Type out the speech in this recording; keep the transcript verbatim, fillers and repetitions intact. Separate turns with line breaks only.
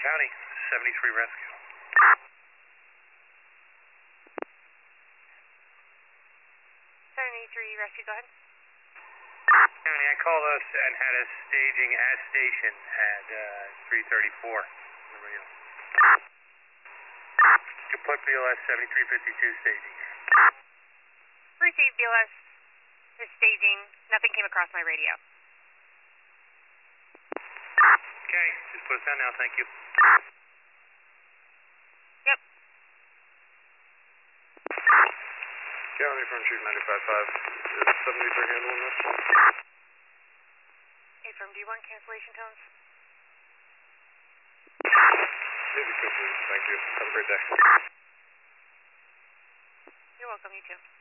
County, seventy-three rescue.
seventy-three rescue, go ahead.
County, I called us and had us staging at station at uh, three thirty-four. You put B L S seventy-three fifty-two staging here.
Received, B L S is staging. Nothing came across my radio.
Okay, just put us down now, thank you.
Yep.
County, front street ninety-five five. Is seventy-three handling this?
Hey, firm, do you want cancellation tones?
Maybe could please, thank you. Have a great day.
You're welcome, you too.